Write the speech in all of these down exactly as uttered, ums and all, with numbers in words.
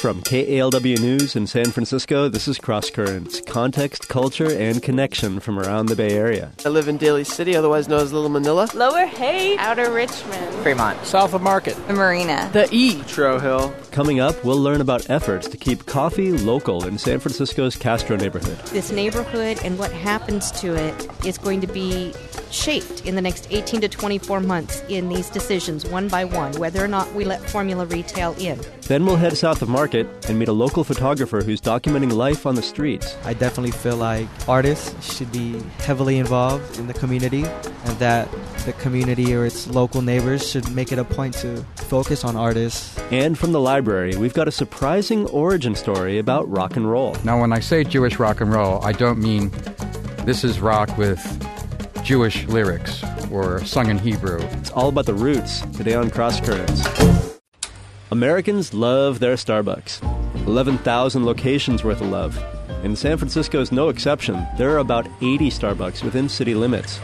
From K A L W News in San Francisco, this is Cross Currents, context, culture, and connection from around the Bay Area. I live in Daly City, otherwise known as Little Manila. Lower Haight. Outer Richmond. Fremont. South of Market. The Marina. The E. Tro Hill. Coming up, we'll learn about efforts to keep coffee local in San Francisco's Castro neighborhood. This neighborhood and what happens to it is going to be shaped in the next eighteen to twenty-four months in these decisions, one by one, whether or not we let formula retail in. Then we'll head south of Market and meet a local photographer who's documenting life on the streets. I definitely feel like artists should be heavily involved in the community, and that the community or its local neighbors should make it a point to focus on artists. And from the library, we've got a surprising origin story about rock and roll. Now, when I say Jewish rock and roll, I don't mean this is rock with Jewish lyrics or sung in Hebrew. It's all about the roots, today on Cross Currents. Americans love their Starbucks. eleven thousand locations worth of love. And San Francisco is no exception. There are about eighty Starbucks within city limits.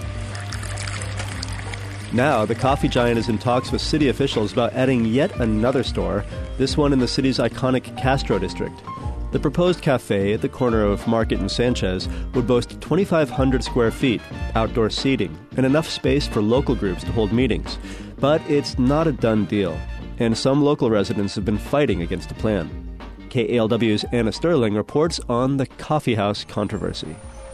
Now, the coffee giant is in talks with city officials about adding yet another store, this one in the city's iconic Castro district. The proposed cafe at the corner of Market and Sanchez would boast twenty-five hundred square feet, outdoor seating, and enough space for local groups to hold meetings. But it's not a done deal, and some local residents have been fighting against the plan. K A L W's Anna Sterling reports on the coffeehouse controversy.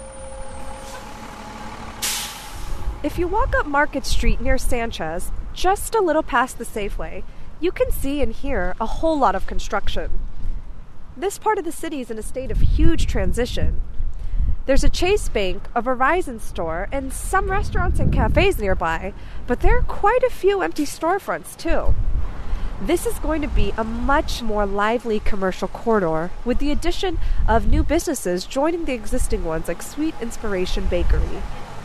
If you walk up Market Street near Sanchez, just a little past the Safeway, you can see and hear a whole lot of construction. This part of the city is in a state of huge transition. There's a Chase Bank, a Verizon store, and some restaurants and cafes nearby, but there are quite a few empty storefronts too. This is going to be a much more lively commercial corridor, with the addition of new businesses joining the existing ones like Sweet Inspiration Bakery.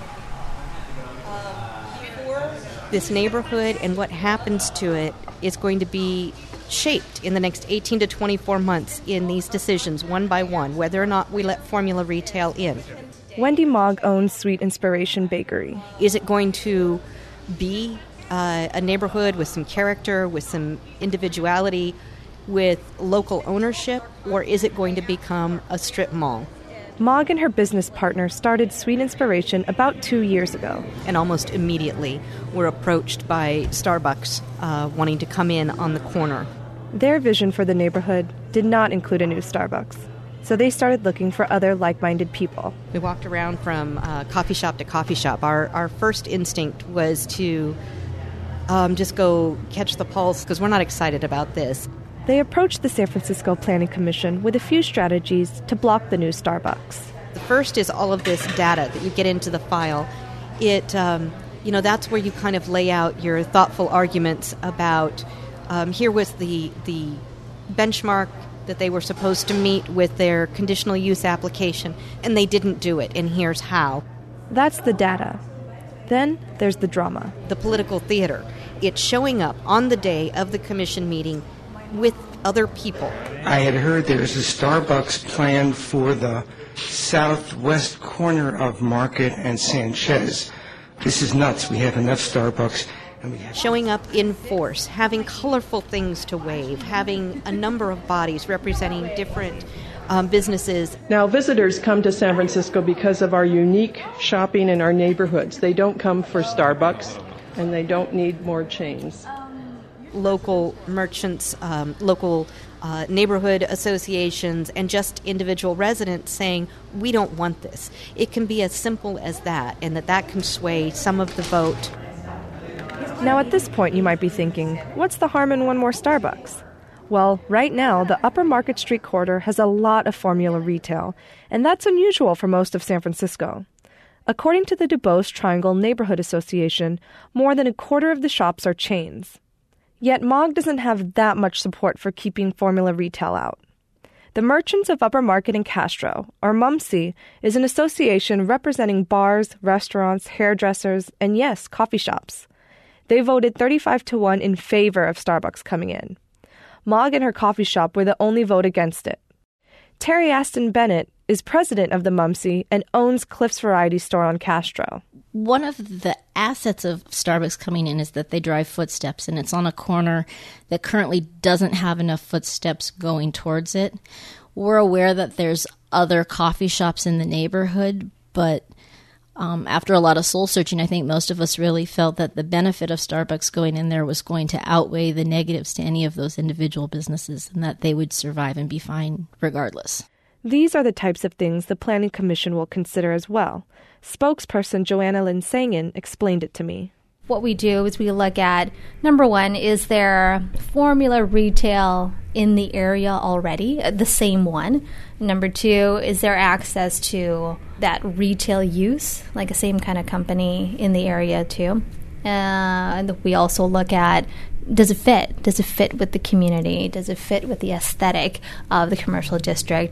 This neighborhood and what happens to it is going to be shaped in the next eighteen to twenty-four months in these decisions, one by one, whether or not we let formula retail in. Wendy Mogg owns Sweet Inspiration Bakery. Is it going to be uh, a neighborhood with some character, with some individuality, with local ownership, or is it going to become a strip mall? Mogg and her business partner started Sweet Inspiration about two years ago. And almost immediately were approached by Starbucks uh, wanting to come in on the corner. Their vision for the neighborhood did not include a new Starbucks, so they started looking for other like-minded people. We walked around from uh, coffee shop to coffee shop. Our, our first instinct was to um, just go catch the pulse, because we're not excited about this. They approached the San Francisco Planning Commission with a few strategies to block the new Starbucks. The first is all of this data that you get into the file. It, um, you know, that's where you kind of lay out your thoughtful arguments about um, here was the the benchmark that they were supposed to meet with their conditional use application, and they didn't do it, and here's how. That's the data. Then there's the drama. The political theater. It's showing up on the day of the commission meeting with other people. I had heard there was a Starbucks planned for the southwest corner of Market and Sanchez. This is nuts. We have enough Starbucks. And we have Showing up in force, having colorful things to wave, having a number of bodies representing different um, businesses. Now, visitors come to San Francisco because of our unique shopping in our neighborhoods. They don't come for Starbucks, and they don't need more chains. Local merchants, um, local uh, neighborhood associations, and just individual residents saying, we don't want this. It can be as simple as that, and that that can sway some of the vote. Now at this point you might be thinking, what's the harm in one more Starbucks? Well, right now the Upper Market Street corridor has a lot of formula retail, and that's unusual for most of San Francisco. According to the Duboce Triangle Neighborhood Association, more than a quarter of the shops are chains. Yet Mogg doesn't have that much support for keeping formula retail out. The Merchants of Upper Market and Castro, or MUMSI, is an association representing bars, restaurants, hairdressers, and yes, coffee shops. They voted thirty-five to one in favor of Starbucks coming in. Mogg and her coffee shop were the only vote against it. Terry Aston Bennett is president of the Mumsy and owns Cliff's Variety Store on Castro. One of the assets of Starbucks coming in is that they drive footsteps, and it's on a corner that currently doesn't have enough footsteps going towards it. We're aware that there's other coffee shops in the neighborhood, but um, after a lot of soul searching, I think most of us really felt that the benefit of Starbucks going in there was going to outweigh the negatives to any of those individual businesses, and that they would survive and be fine regardless. These are the types of things the Planning Commission will consider as well. Spokesperson Joanna Linsangen explained it to me. What we do is we look at, number one, is there formula retail in the area already, the same one? Number two, is there access to that retail use, like a same kind of company in the area too? And we also look at, does it fit? Does it fit with the community? Does it fit with the aesthetic of the commercial district?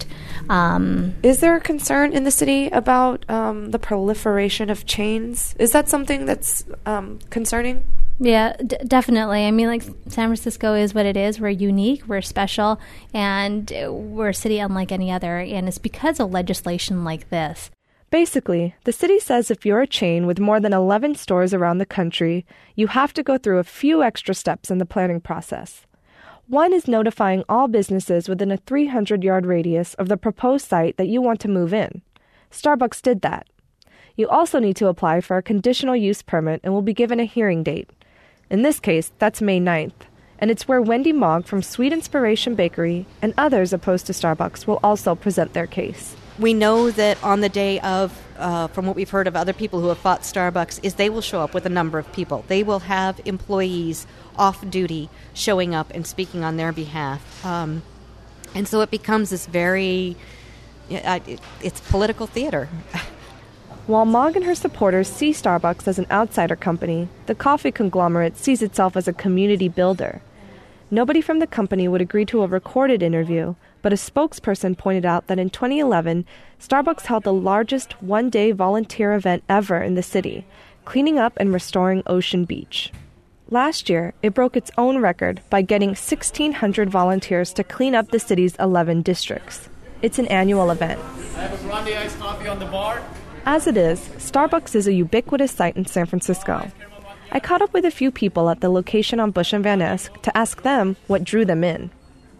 Um, Is there a concern in the city about um, the proliferation of chains? Is that something that's um, concerning? Yeah, d- definitely. I mean, like, San Francisco is what it is. We're unique, we're special, and we're a city unlike any other. And it's because of legislation like this. Basically, the city says if you're a chain with more than eleven stores around the country, you have to go through a few extra steps in the planning process. One is notifying all businesses within a three hundred yard radius of the proposed site that you want to move in. Starbucks did that. You also need to apply for a conditional use permit and will be given a hearing date. In this case, that's May ninth, and it's where Wendy Mogg from Sweet Inspiration Bakery and others opposed to Starbucks will also present their case. We know that on the day of, uh, from what we've heard of other people who have fought Starbucks, is they will show up with a number of people. They will have employees off duty showing up and speaking on their behalf. Um, and so it becomes this very, uh, it, it's political theater. While Mogg and her supporters see Starbucks as an outsider company, the coffee conglomerate sees itself as a community builder. Nobody from the company would agree to a recorded interview, but a spokesperson pointed out that in twenty eleven, Starbucks held the largest one-day volunteer event ever in the city, cleaning up and restoring Ocean Beach. Last year, it broke its own record by getting sixteen hundred volunteers to clean up the city's eleven districts. It's an annual event. I have a grande iced coffee on the bar. As it is, Starbucks is a ubiquitous sight in San Francisco. I caught up with a few people at the location on Bush and Van Ness to ask them what drew them in.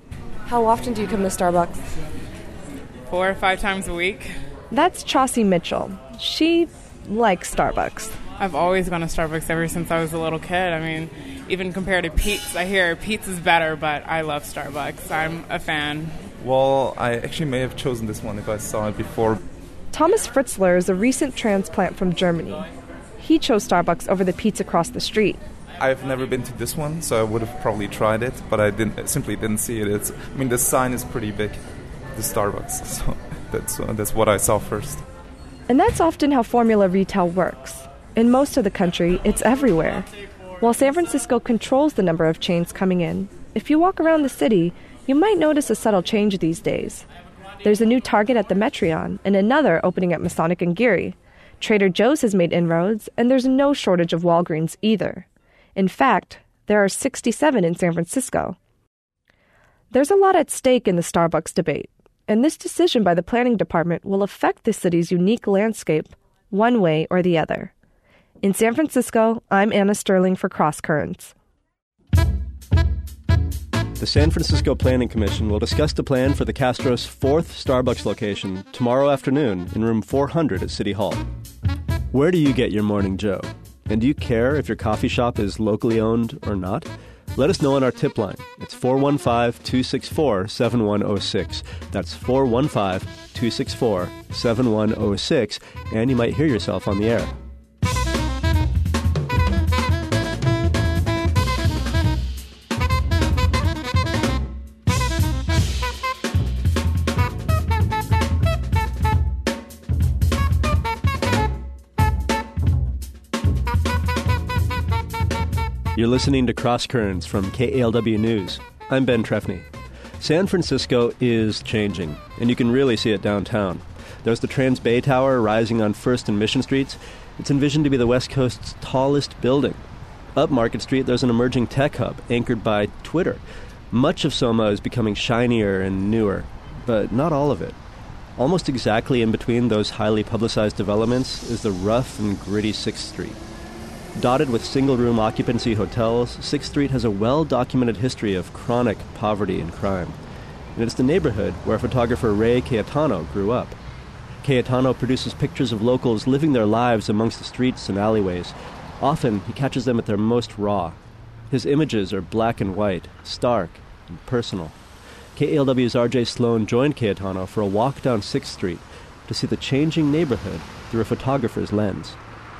How often do you come to Starbucks? Four or five times a week. That's Chauncey Mitchell. She likes Starbucks. I've always gone to Starbucks ever since I was a little kid. I mean, even compared to Pete's, I hear Pete's is better, but I love Starbucks. I'm a fan. Well, I actually may have chosen this one if I saw it before. Thomas Fritzler is a recent transplant from Germany. He chose Starbucks over the Pete's across the street. I've never been to this one, so I would have probably tried it, but I didn't simply didn't see it. It's, I mean, the sign is pretty big, the Starbucks, so that's uh, that's what I saw first. And that's often how formula retail works. In most of the country, it's everywhere. While San Francisco controls the number of chains coming in, if you walk around the city, you might notice a subtle change these days. There's a new Target at the Metreon and another opening at Masonic and Geary. Trader Joe's has made inroads, and there's no shortage of Walgreens either. In fact, there are sixty-seven in San Francisco. There's a lot at stake in the Starbucks debate, and this decision by the planning department will affect the city's unique landscape one way or the other. In San Francisco, I'm Anna Sterling for Cross Currents. The San Francisco Planning Commission will discuss the plan for the Castro's fourth Starbucks location tomorrow afternoon in room four hundred at City Hall. Where do you get your Morning Joe? And do you care if your coffee shop is locally owned or not? Let us know on our tip line. It's four one five, two six four, seven one zero six. That's four one five, two six four, seven one zero six, and you might hear yourself on the air. You're listening to Cross Currents from K A L W News. I'm Ben Trefny. San Francisco is changing, and you can really see it downtown. There's the Trans Bay Tower rising on First and Mission Streets. It's envisioned to be the West Coast's tallest building. Up Market Street, there's an emerging tech hub anchored by Twitter. Much of SoMa is becoming shinier and newer, but not all of it. Almost exactly in between those highly publicized developments is the rough and gritty sixth Street. Dotted with single-room occupancy hotels, sixth Street has a well-documented history of chronic poverty and crime. And it's the neighborhood where photographer Ray Cayetano grew up. Cayetano produces pictures of locals living their lives amongst the streets and alleyways. Often, he catches them at their most raw. His images are black and white, stark, and personal. K A L W's R J Sloan joined Cayetano for a walk down sixth Street to see the changing neighborhood through a photographer's lens.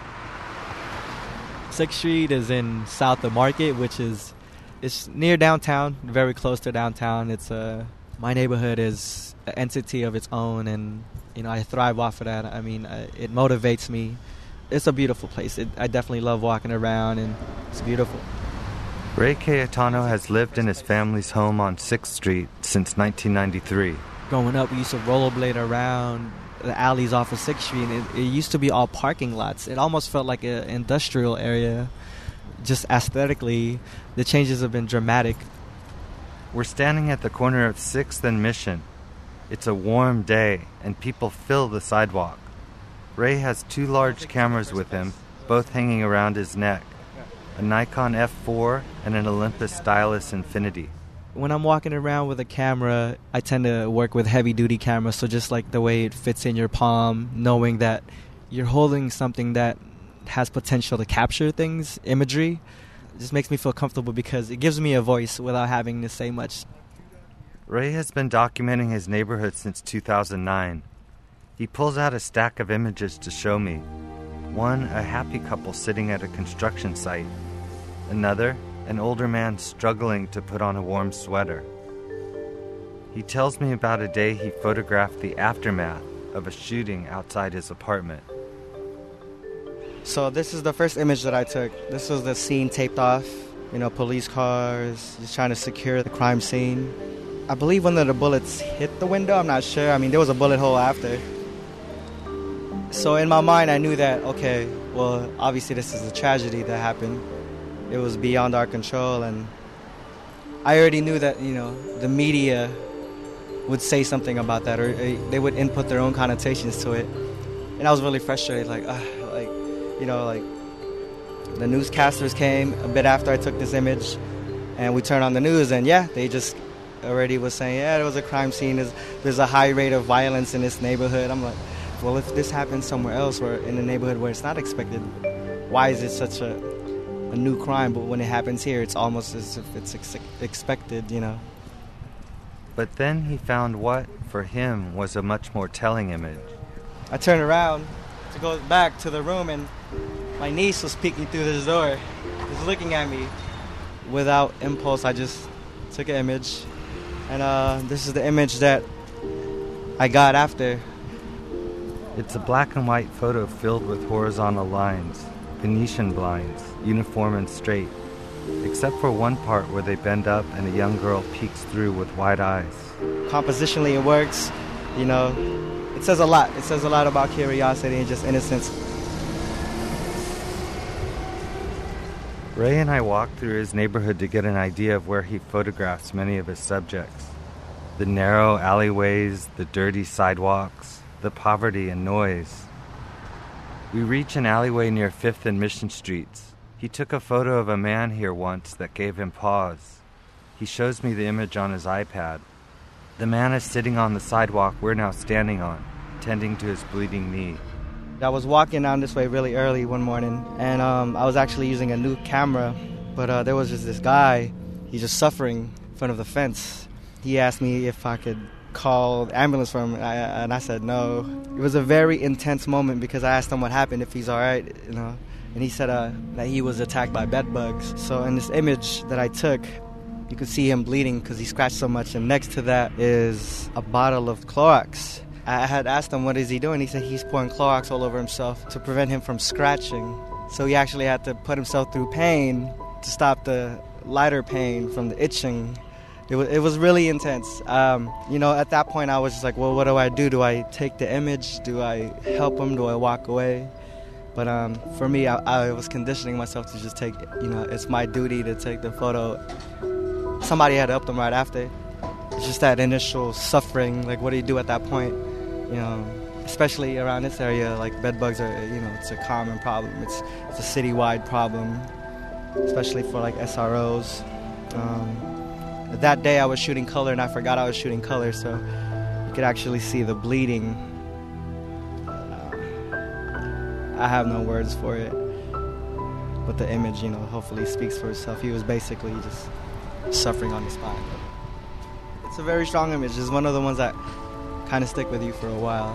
sixth Street is in South of Market, which is it's near downtown, very close to downtown. It's a my neighborhood is an entity of its own, and you know I thrive off of that. I mean, I, it motivates me. It's a beautiful place. It, I definitely love walking around, and it's beautiful. Ray Cayetano has lived in his family's home on sixth Street since nineteen ninety-three. Growing up, we used to rollerblade around the alleys off of sixth Street. It, it used to be all parking lots. It almost felt like an industrial area. Just aesthetically, the changes have been dramatic. We're standing at the corner of sixth and Mission. It's a warm day, and people fill the sidewalk. Ray has two large cameras with him, both hanging around his neck. A Nikon F four and an Olympus Stylus Infinity. When I'm walking around with a camera, I tend to work with heavy-duty cameras, so just like the way it fits in your palm, knowing that you're holding something that has potential to capture things, imagery, it just makes me feel comfortable because it gives me a voice without having to say much. Ray has been documenting his neighborhood since two thousand nine. He pulls out a stack of images to show me. One, a happy couple sitting at a construction site. Another, an older man struggling to put on a warm sweater. He tells me about a day he photographed the aftermath of a shooting outside his apartment. So this is the first image that I took. This was the scene taped off. You know, police cars, just trying to secure the crime scene. I believe one of the bullets hit the window, I'm not sure. I mean, there was a bullet hole after. So in my mind, I knew that, okay, well, obviously this is a tragedy that happened. It was beyond our control, and I already knew that, you know, the media would say something about that, or they would input their own connotations to it. And I was really frustrated, like, uh, like, you know, like, the newscasters came a bit after I took this image, and we turned on the news, and yeah, they just already was saying, yeah, there was a crime scene, there's, there's a high rate of violence in this neighborhood. I'm like, well, if this happens somewhere else or in a neighborhood where it's not expected, why is it such a, a new crime? But when it happens here, it's almost as if it's ex- expected, you know. But then he found what, for him, was a much more telling image. I turned around to go back to the room, and my niece was peeking through this door, just looking at me. Without impulse, I just took an image. And uh, this is the image that I got after. It's a black and white photo filled with horizontal lines, Venetian blinds, uniform and straight, except for one part where they bend up and a young girl peeks through with wide eyes. Compositionally, it works. You know, it says a lot. It says a lot about curiosity and just innocence. Ray and I walked through his neighborhood to get an idea of where he photographs many of his subjects. The narrow alleyways, the dirty sidewalks, the poverty and noise. We reach an alleyway near fifth and Mission Streets. He took a photo of a man here once that gave him pause. He shows me the image on his iPad. The man is sitting on the sidewalk we're now standing on, tending to his bleeding knee. I was walking down this way really early one morning, and um, I was actually using a new camera, but uh, there was just this guy, he's just suffering in front of the fence. He asked me if I could call the ambulance for him, and I, and I said no. It was a very intense moment because I asked him what happened, if he's all right, you know, and he said uh, that he was attacked by bed bugs. So in this image that I took, you could see him bleeding because he scratched so much, and next to that is a bottle of Clorox. I had asked him what is he doing. He said he's pouring Clorox all over himself to prevent him from scratching. So he actually had to put himself through pain to stop the lighter pain from the itching. It was, it was really intense. Um, you know, at that point I was just like, well, what do I do? Do I take the image? Do I help him? Do I walk away? But um, for me, I, I was conditioning myself to just take, you know, it's my duty to take the photo. Somebody had to help them right after. It's just that initial suffering, like what do you do at that point? You know, especially around this area, like bed bugs are, you know, it's a common problem. It's it's a citywide problem, especially for like S R Os. Um, that day I was shooting color and I forgot I was shooting color, so you could actually see the bleeding. Uh, I have no words for it, but the image, you know, hopefully speaks for itself. He was basically just suffering on the spine. It's a very strong image. It's one of the ones that kind of stick with you for a while.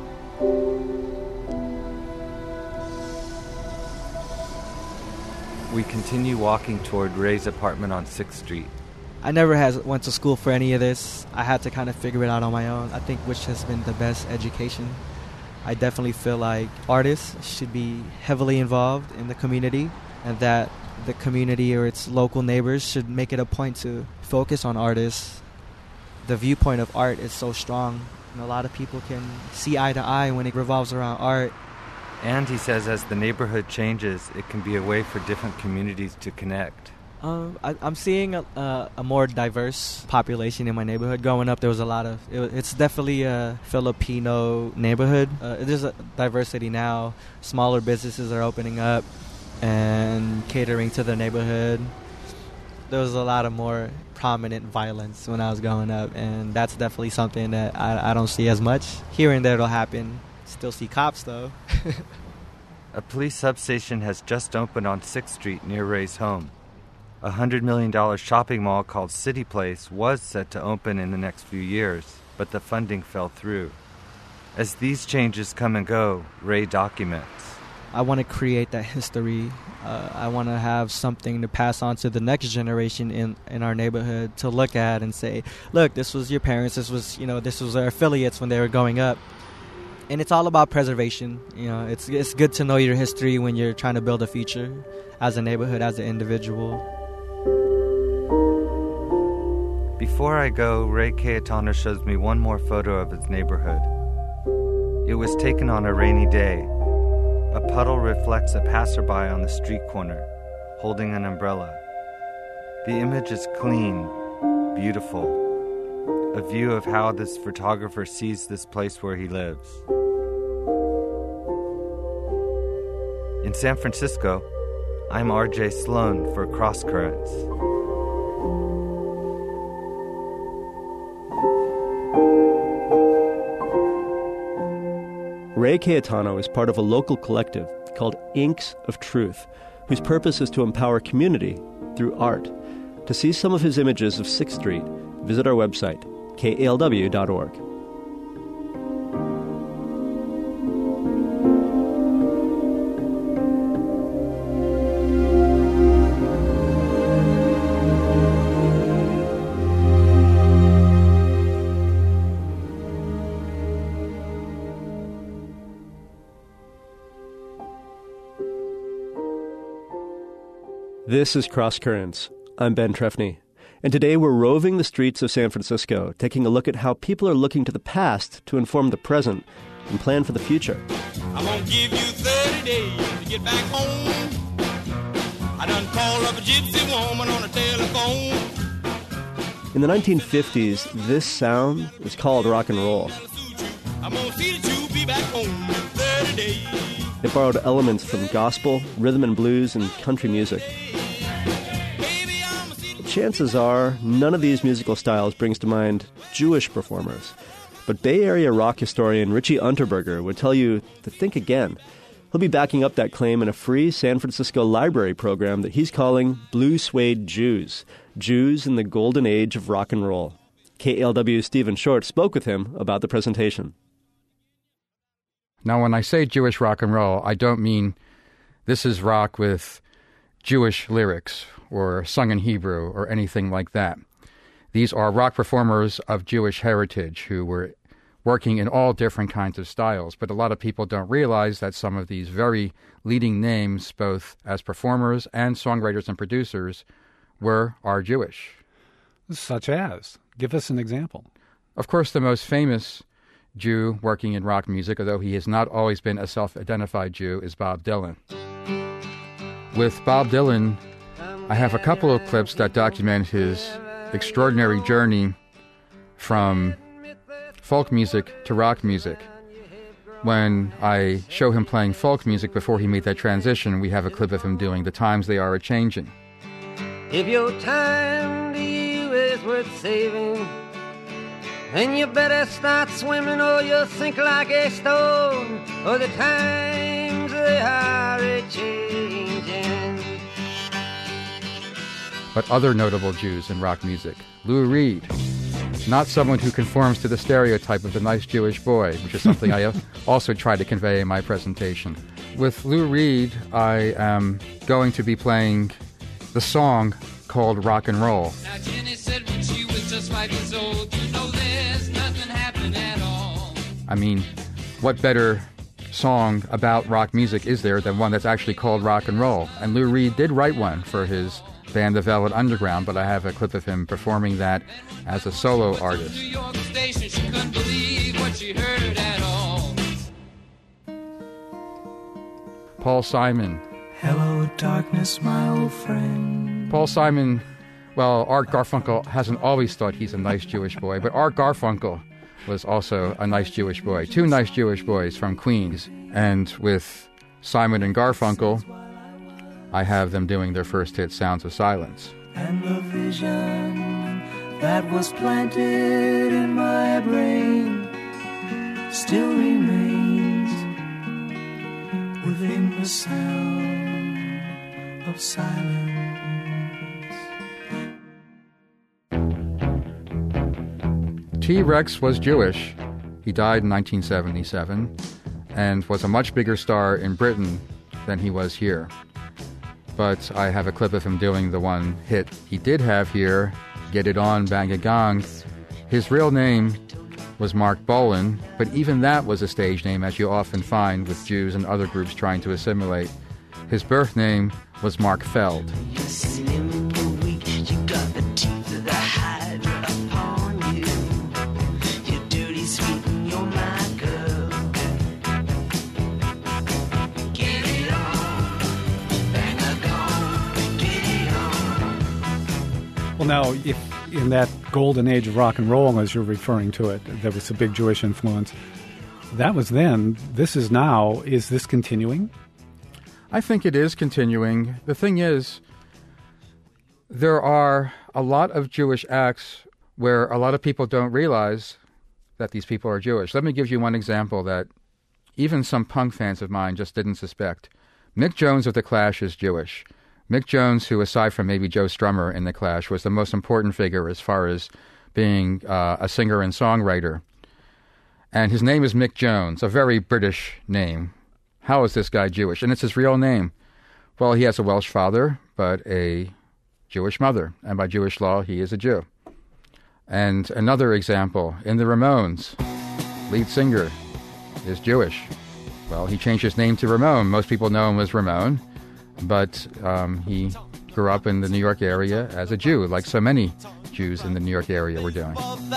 We continue walking toward Ray's apartment on sixth street. I never has went to school for any of this. I had to kind of figure it out on my own, I think, which has been the best education. I definitely feel like artists should be heavily involved in the community, and that the community or its local neighbors should make it a point to focus on artists. The viewpoint of art is so strong, and a lot of people can see eye to eye when it revolves around art. And he says as the neighborhood changes, it can be a way for different communities to connect. Um, I, I'm seeing a, a, a more diverse population in my neighborhood. Growing up, there was a lot of... It, it's definitely a Filipino neighborhood. Uh, there's a diversity now. Smaller businesses are opening up and catering to the neighborhood. There was a lot of more prominent violence when I was growing up, and that's definitely something that I, I don't see as much. Here and there it'll happen. Still see cops, though. A police substation has just opened on sixth street near Ray's home. A one hundred million dollars shopping mall called City Place was set to open in the next few years, but the funding fell through. As these changes come and go, Ray documents. I want to create that history. Uh, I want to have something to pass on to the next generation in, in our neighborhood to look at and say, look, this was your parents, this was, you know, this was our affiliates when they were growing up. And it's all about preservation. You know, it's it's good to know your history when you're trying to build a future as a neighborhood, as an individual. Before I go, Ray Cayetano shows me one more photo of his neighborhood. It was taken on a rainy day. A puddle reflects a passerby on the street corner, holding an umbrella. The image is clean, beautiful, a view of how this photographer sees this place where he lives. In San Francisco, I'm R J Sloan for Cross Currents. Ray Cayetano is part of a local collective called Inks of Truth, whose purpose is to empower community through art. To see some of his images of sixth street, visit our website, K A L W dot org. This is Cross Currents. I'm Ben Trefny. And today we're roving the streets of San Francisco, taking a look at how people are looking to the past to inform the present and plan for the future. I'm gonna give you thirty days to get back home. I done called up a gypsy woman on the telephone. In the nineteen fifties, this sound was called rock and roll. I'm gonna see that you be back home in thirty days. It borrowed elements from gospel, rhythm and blues, and country music. Chances are, none of these musical styles brings to mind Jewish performers. But Bay Area rock historian Richie Unterberger would tell you to think again. He'll be backing up that claim in a free San Francisco library program that he's calling Blue Suede Jews, Jews in the Golden Age of Rock and Roll. K A L W's Stephen Short spoke with him about the presentation. Now, when I say Jewish rock and roll, I don't mean this is rock with Jewish lyrics or sung in Hebrew or anything like that. These are rock performers of Jewish heritage who were working in all different kinds of styles. But a lot of people don't realize that some of these very leading names, both as performers and songwriters and producers, were are Jewish. Such as? Give us an example. Of course, the most famous Jew working in rock music, although he has not always been a self-identified Jew, is Bob Dylan. With Bob Dylan, I have a couple of clips that document his extraordinary journey from folk music to rock music. when I show him playing folk music before he made that transition, we have a clip of him doing The Times They Are A-Changing. If your time to you is worth saving, then you better start swimming or you'll sink like a stone, or the times they are a-changing. But other notable Jews in rock music. Lou Reed, not someone who conforms to the stereotype of the nice Jewish boy, which is something I also try to convey in my presentation. With Lou Reed, I am going to be playing the song called Rock and Roll. Now Jenny said when she was just five years old, you know there's nothing happening at all. I mean, what better song about rock music is there than one that's actually called Rock and Roll? And Lou Reed did write one for his band The Velvet Underground, but I have a clip of him performing that as a solo artist. New York station, she couldn't believe what she heard at all. Paul Simon. Hello, darkness, my old friend. Paul Simon, well, Art Garfunkel hasn't always thought he's a nice Jewish boy, but Art Garfunkel was also a nice Jewish boy. Two nice Jewish boys from Queens. And with Simon and Garfunkel, I have them doing their first hit, Sounds of Silence. And the vision that was planted in my brain still remains within the sound of silence. T-Rex was Jewish. He died in nineteen seventy-seven and was a much bigger star in Britain than he was here. But I have a clip of him doing the one hit he did have here, Get It On, Bang a Gong. His real name was Mark Bolan, but even that was a stage name, as you often find with Jews and other groups trying to assimilate. His birth name was Mark Feld. Well, now, if in that golden age of rock and roll, as you're referring to it, there was a big Jewish influence. That was then. This is now. Is this continuing? I think it is continuing. The thing is, there are a lot of Jewish acts where a lot of people don't realize that these people are Jewish. Let me give you one example that even some punk fans of mine just didn't suspect. Mick Jones of The Clash is Jewish. Mick Jones, who aside from maybe Joe Strummer in The Clash, was the most important figure as far as being uh, a singer and songwriter. And his name is Mick Jones, a very British name. How is this guy Jewish? And it's his real name. Well, he has a Welsh father, but a Jewish mother. And by Jewish law, he is a Jew. And another example, in the Ramones, lead singer is Jewish. Well, he changed his name to Ramon. Most people know him as Ramon. But um, he grew up in the New York area as a Jew, like so many Jews in the New York area were doing.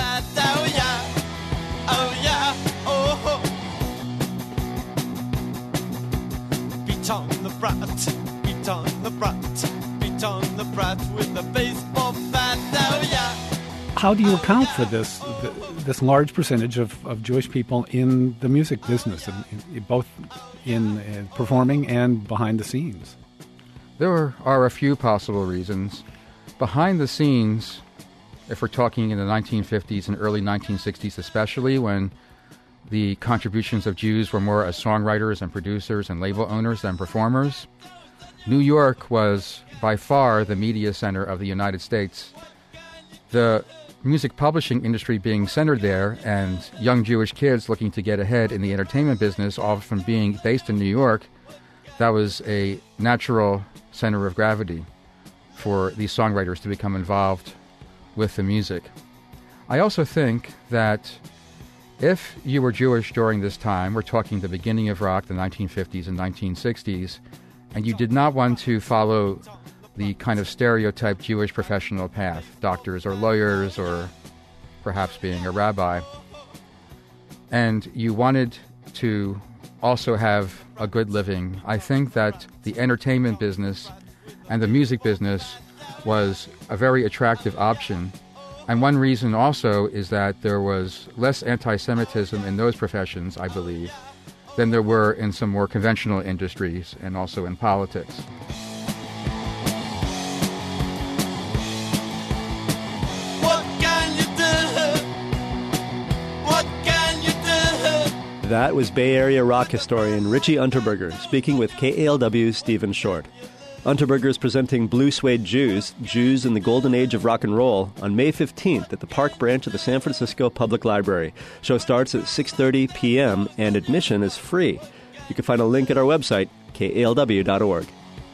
Beat on the brat, beat on the brat, beat on the brat with the baseball bat, oh yeah. How do you account for this this large percentage of, of Jewish people in the music business, in, in, both in uh, performing and behind the scenes? There are a few possible reasons. Behind the scenes, if we're talking in the nineteen fifties and early nineteen sixties especially, when the contributions of Jews were more as songwriters and producers and label owners than performers, New York was by far the media center of the United States. The music publishing industry being centered there and young Jewish kids looking to get ahead in the entertainment business, often being based in New York, that was a natural center of gravity for these songwriters to become involved with the music. I also think that if you were Jewish during this time, we're talking the beginning of rock, the nineteen fifties and nineteen sixties, and you did not want to follow the kind of stereotyped Jewish professional path, doctors or lawyers or perhaps being a rabbi, and you wanted to also have a good living, I think that the entertainment business and the music business was a very attractive option. And one reason also is that there was less anti-Semitism in those professions, I believe, than there were in some more conventional industries and also in politics. That was Bay Area rock historian Richie Unterberger speaking with K A L W's Stephen Short. Unterberger is presenting Blue Suede Jews, Jews in the Golden Age of Rock and Roll, on May fifteenth at the Park Branch of the San Francisco Public Library. Show starts at six thirty p.m. and admission is free. You can find a link at our website, K A L W dot org.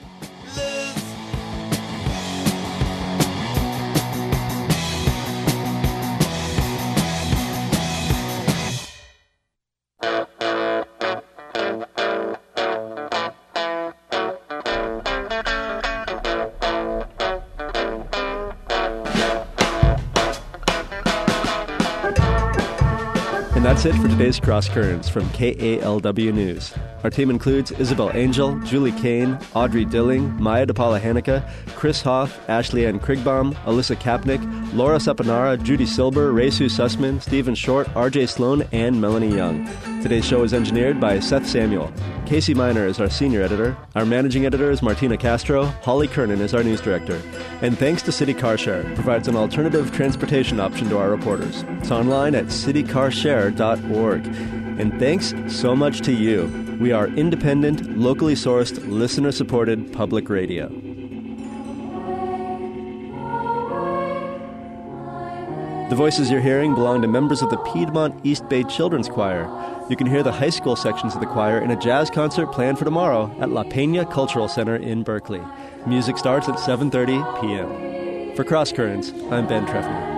And that's it for today's Cross Currents from K A L W News. Our team includes Isabel Angel, Julie Kane, Audrey Dilling, Maya DePaula Hanukkah, Chris Hoff, Ashley Ann Krigbaum, Alyssa Kapnick, Laura Sapanara, Judy Silber, Resu Sussman, Stephen Short, R J Sloan, and Melanie Young. Today's show is engineered by Seth Samuel. Casey Miner is our senior editor. Our managing editor is Martina Castro. Holly Kernan is our news director. And thanks to City Car Share, it provides an alternative transportation option to our reporters. It's online at city car share dot org. And thanks so much to you. We are independent, locally sourced, listener-supported public radio. The voices you're hearing belong to members of the Piedmont East Bay Children's Choir. You can hear the high school sections of the choir in a jazz concert planned for tomorrow at La Peña Cultural Center in Berkeley. Music starts at seven thirty p.m. For Cross Currents, I'm Ben Trefner.